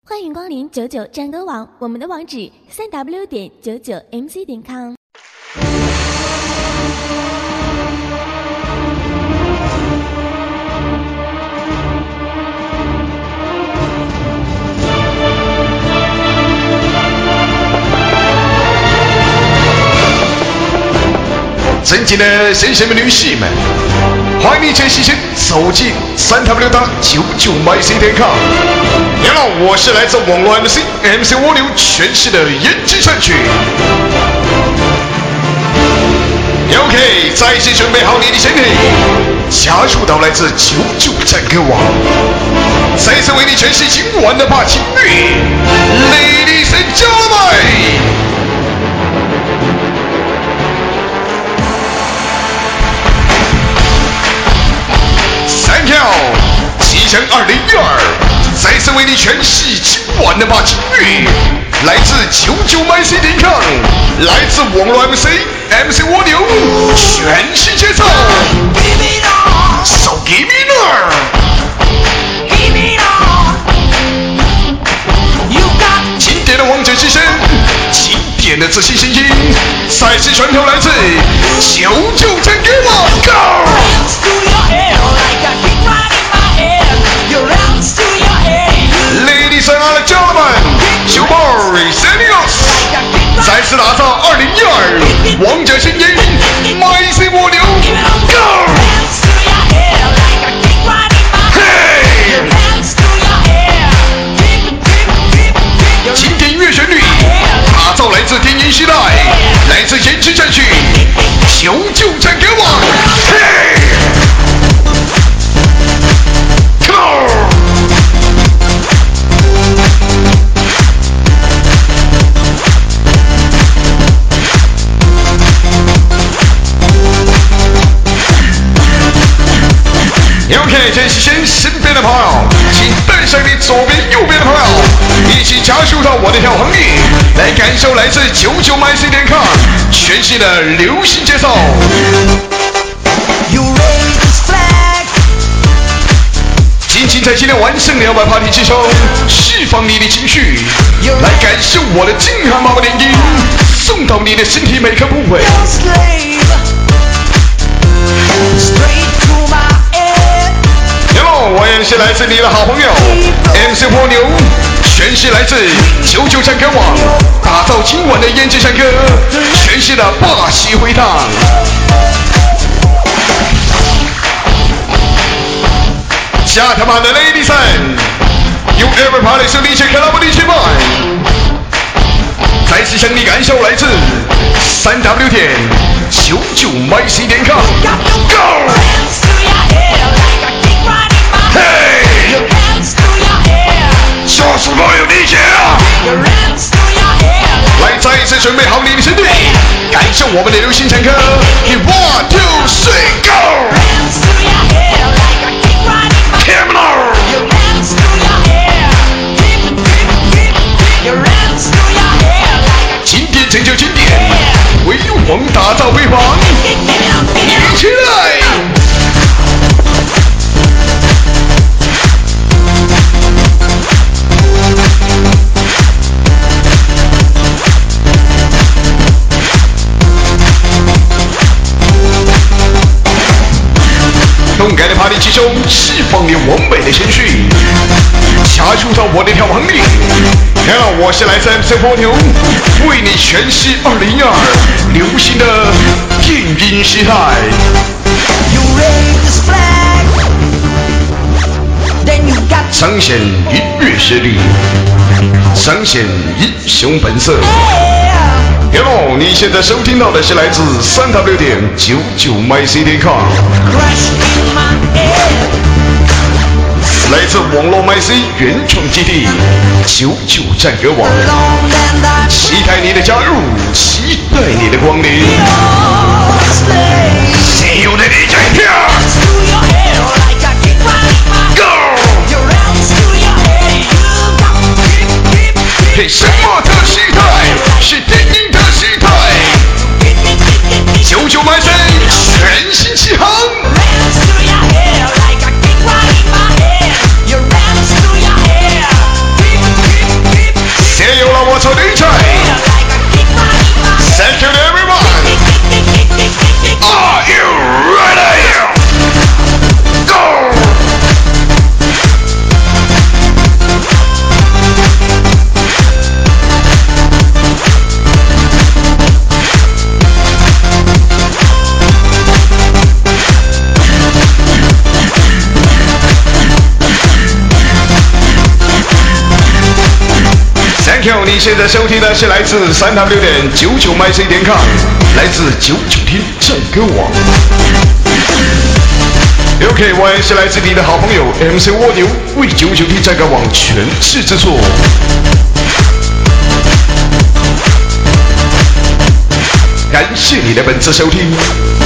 欢迎光临99战歌网，我们的网址3w.99mc.com。 尊敬的先生们、女士们，欢迎你全细心走进3w.99myc.com。你好，我是来自网络 MC 蜗牛诠释的言之善曲。OK， 再次准备好你的身体，加入到来自99战歌网，再次为你诠释今晚的霸气乐 ，Ladies and gentlemen。Thank you， 即将2012，再次为你诠释今晚的霸气乐，来自99myc.com， 来自网络 MC 蜗牛，全新节奏 ，So give me more，give me more，You got 经典的王者之声，经典的自信声音，再次传统来自99战歌网 ，Go！Ladies and gentlemen， 九宝 sending us， 再次打造2012王者新音 ，MyC 蜗牛 ，Go！ 经典音乐旋律，打造来自电音时代，来自言之战曲，99战歌网，嘿 ，Come on！OK， 这是身边的朋友，请带上你左边、右边的朋友，一起加入到我的跳行列，来感受来自99myc.com 全新的流行节奏。尽情在今天完胜200 party 之中，释放你的情绪，来感受我的金汗毛毛电音，送到你的身体每个部位。我也是来自你的好朋友 MC 蜗牛，全是来自99战歌网，打造今晚的胭脂山歌，全是的霸气回荡。下他妈的 Ladies and You everybody so DJ Club DJ Boy， 再次向你感受来自3w.99myc.com Go！嘿，就是我有理解啊！来，再一次准备好你的身体，感受我们的流行战歌。1、2、3 ，Go！ Come on！ 经典拯救经典，辉煌打造辉煌，一起来！动感的 party 之中，释放你完美的情绪，加入到我的跳行列。Hello， 我是来自 MC 蜗牛，为你诠释2012流行的电音时代。彰显音乐实力，彰显英雄本色。Hello， 你现在收听到的是来自3w.99myc.com， 来自网络 MyC 原创基地99战歌网，期待你的加入，期待你的光临。See you DJ here， Go！ 嘿，什么的时代？是电音的时代。99myc 全新起航。 Thank you， 你现在收听的是来自3w.99myc.com， 来自99天战歌网。OK， 我也是来自你的好朋友 MC 蜗牛，为99天战歌网全制制作。感谢你的本次收听。